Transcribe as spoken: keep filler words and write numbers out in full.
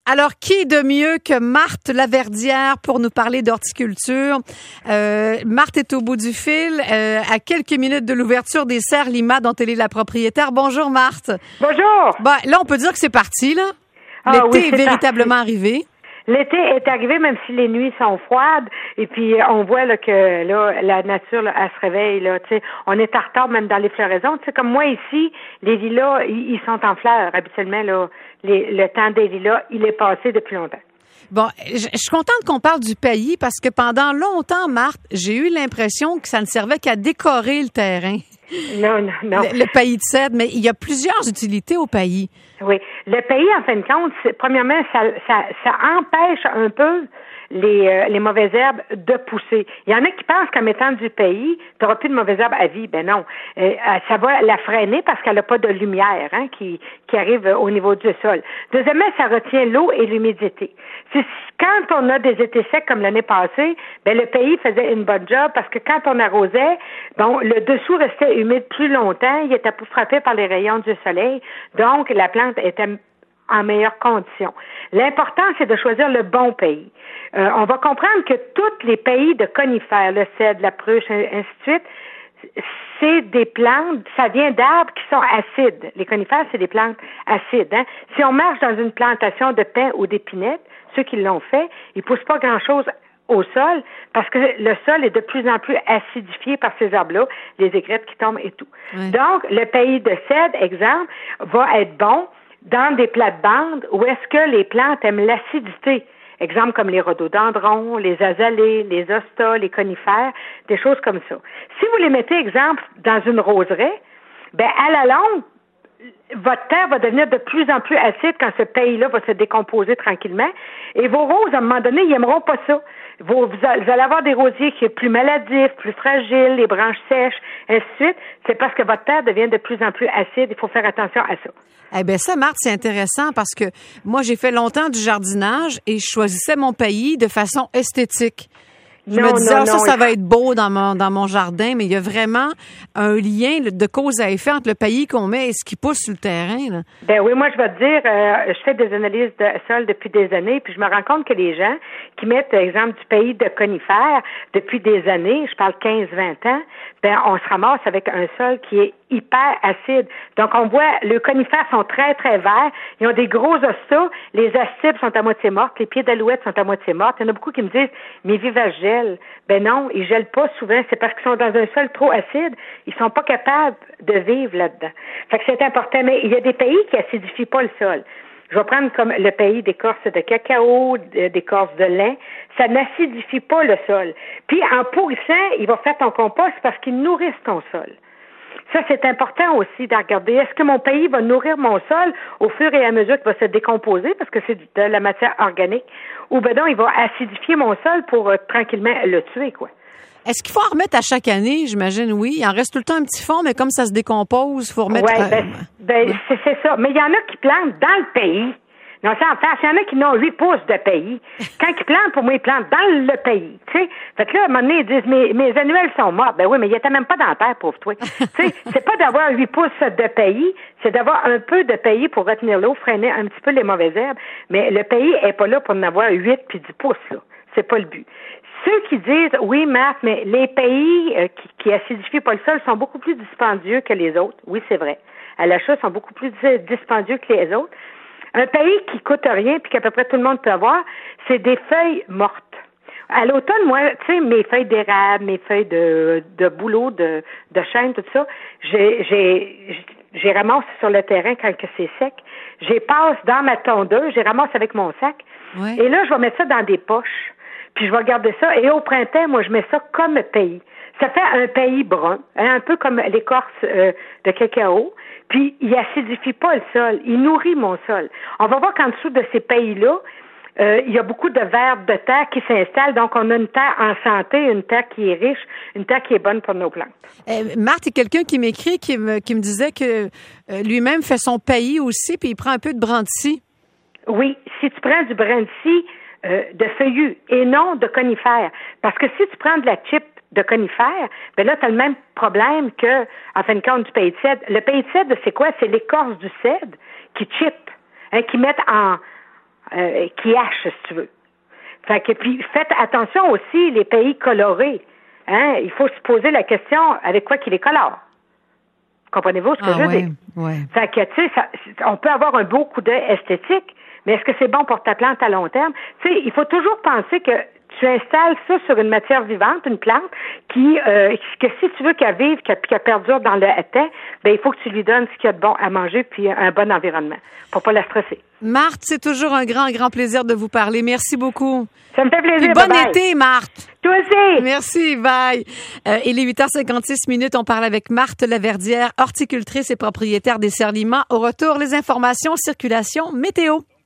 Alors, qui de mieux que Marthe Laverdière pour nous parler d'horticulture? Euh, Marthe est au bout du fil, euh, à quelques minutes de l'ouverture des serres Lima dont elle est la propriétaire. Bonjour, Marthe. Bonjour. Ben, là, on peut dire que c'est parti, là. Ah, L'été oui, est, c'est véritablement parti. arrivé. L'été est arrivé, même si les nuits sont froides. Et puis, on voit là, que là, la nature, là, elle se réveille. Là, tu sais, on est en retard même dans les floraisons. Tu sais, comme moi ici, les lilas, ils, ils sont en fleurs. Habituellement, là, les, le temps des lilas, il est passé depuis longtemps. Bon, je, je suis contente qu'on parle du paillis parce que pendant longtemps, Marthe, j'ai eu l'impression que ça ne servait qu'à décorer le terrain. Non, non, non. Le, le paillis de cèdre, mais il y a plusieurs utilités au paillis. Oui. Le pays, en fin de compte, c'est, premièrement, ça, ça, ça empêche un peu les, euh, les mauvaises herbes de pousser. Il y en a qui pensent qu'en mettant du pays, tu n'auras plus de mauvaises herbes à vie. Ben non. Euh, ça va la freiner parce qu'elle n'a pas de lumière hein, qui, qui arrive au niveau du sol. Deuxièmement, ça retient l'eau et l'humidité. C'est, quand on a des étés secs comme l'année passée, ben le pays faisait une bonne job parce que quand on arrosait, bon, le dessous restait humide plus longtemps, il était frappé par les rayons du soleil, donc la plante était en meilleures conditions. L'important, c'est de choisir le bon pays. Euh, on va comprendre que tous les pays de conifères, le cèdre, la pruche, ainsi de suite, c'est des plantes, ça vient d'arbres qui sont acides. Les conifères, c'est des plantes acides. Hein? Si on marche dans une plantation de pins ou d'épinettes, ceux qui l'ont fait, ils poussent pas grand-chose au sol parce que le sol est de plus en plus acidifié par ces arbres-là, les aigrettes qui tombent et tout. Oui. Donc, le pays de cèdre, exemple, va être bon dans des plates-bandes où est-ce que les plantes aiment l'acidité. Exemple comme les rhododendrons, les azalées, les hostas, les conifères, des choses comme ça. Si vous les mettez, exemple, dans une roseraie, ben à la longue, votre terre va devenir de plus en plus acide quand ce pays-là va se décomposer tranquillement. Et vos roses, à un moment donné, ils n'aimeront pas ça. Vous, vous allez avoir des rosiers qui sont plus maladifs, plus fragiles, les branches sèches, ainsi de suite. C'est parce que votre terre devient de plus en plus acide. Il faut faire attention à ça. Eh bien, ça, Marthe, c'est intéressant parce que moi, j'ai fait longtemps du jardinage et je choisissais mon pays de façon esthétique. Je non, me disais, non, ah, ça, non, ça va être beau dans mon, dans mon jardin, mais il y a vraiment un lien de cause à effet entre le pays qu'on met et ce qui pousse sur le terrain. Là. Ben oui, moi, je vais te dire, euh, je fais des analyses de sol depuis des années, puis je me rends compte que les gens qui mettent, par exemple, du pays de conifères depuis des années, je parle quinze vingt ans, ben on se ramasse avec un sol qui est hyper acide. Donc, on voit, les conifères sont très, très verts. Ils ont des gros ostas. Les ascipes sont à moitié mortes. Les pieds d'alouette sont à moitié mortes. Il y en a beaucoup qui me disent, mes vivaces gèlent. Ben non, ils gèlent pas souvent. C'est parce qu'ils sont dans un sol trop acide. Ils sont pas capables de vivre là-dedans. Fait que c'est important. Mais il y a des pays qui acidifient pas le sol. Je vais prendre comme le pays d'écorce de cacao, d'écorce de lin. Ça n'acidifie pas le sol. Puis, en pourrissant, il va faire ton compost parce qu'il nourrisse ton sol. Ça, c'est important aussi de regarder. Est-ce que mon pays va nourrir mon sol au fur et à mesure qu'il va se décomposer parce que c'est de la matière organique? Ou ben non, il va acidifier mon sol pour euh, tranquillement le tuer, quoi. Est-ce qu'il faut en remettre à chaque année? J'imagine, oui. Il en reste tout le temps un petit fond, mais comme ça se décompose, il faut remettre... Oui, ben, euh... ben c'est, c'est ça. Mais il y en a qui plantent dans le pays. Non, c'est en face. Il y en a qui n'ont huit pouces de pays. Quand ils plantent, pour moi, ils plantent dans le pays. Tu sais, fait que là, à un moment donné, ils disent, mes, mes annuels sont morts. Ben oui, mais ils étaient même pas dans la terre, pauvre toi. Tu sais, c'est pas d'avoir huit pouces de pays, c'est d'avoir un peu de pays pour retenir l'eau, freiner un petit peu les mauvaises herbes. Mais le pays est pas là pour en avoir huit puis dix pouces, là. C'est pas le but. Ceux qui disent, oui, Marthe, mais les pays euh, qui, qui acidifient pas le sol sont beaucoup plus dispendieux que les autres. Oui, c'est vrai. À l'achat, ils sont beaucoup plus dispendieux que les autres. Un pays qui coûte rien puis qu'à peu près tout le monde peut avoir, c'est des feuilles mortes. À l'automne, moi, tu sais, mes feuilles d'érable, mes feuilles de, de bouleau, de, de chêne, tout ça, j'ai, j'ai, j'ai ramasse sur le terrain quand que c'est sec. J'ai passe dans ma tondeuse, j'ai ramasse avec mon sac. Ouais. Et là, je vais mettre ça dans des poches. Puis je vais garder ça. Et au printemps, moi, je mets ça comme pays. Ça fait un pays brun, hein, un peu comme l'écorce euh, de cacao. Puis, il acidifie pas le sol. Il nourrit mon sol. On va voir qu'en dessous de ces pays-là, euh, il y a beaucoup de vers de terre qui s'installent. Donc, on a une terre en santé, une terre qui est riche, une terre qui est bonne pour nos plantes. Euh, Marthe, il y a quelqu'un qui m'écrit, qui me, qui me disait que euh, lui-même fait son pays aussi, puis il prend un peu de brandisi. Oui, si tu prends du brandisi euh, de feuillus et non de conifères. Parce que si tu prends de la chip de conifères, ben là, tu as le même problème que, en fin de compte, du pays de cèdre. Le pays de cèdre, c'est quoi? C'est l'écorce du cèdre qui chip, hein, qui met en, euh, qui hache, si tu veux. Fait que, puis faites attention aussi, les pays colorés. Hein? Il faut se poser la question avec quoi qu'il les colore. Comprenez-vous ce que ah, je veux ouais, dire? Ouais. Fait que, tu sais, ça, on peut avoir un beau coup d'œil esthétique, mais est-ce que c'est bon pour ta plante à long terme? Tu sais, il faut toujours penser que tu installes ça sur une matière vivante, une plante, qui, euh, que si tu veux qu'elle vive, qu'elle, qu'elle perdure dans le haitain, ben il faut que tu lui donnes ce qu'il y a de bon à manger puis un bon environnement pour pas la stresser. Marthe, c'est toujours un grand, grand plaisir de vous parler. Merci beaucoup. Ça me fait plaisir. Et bon bye-bye. été, Marthe. Toi aussi. Merci, bye. Euh, il est huit heures cinquante-six minutes. On parle avec Marthe Laverdière, horticultrice et propriétaire des Serres Lima. Au retour, les informations, circulation, météo.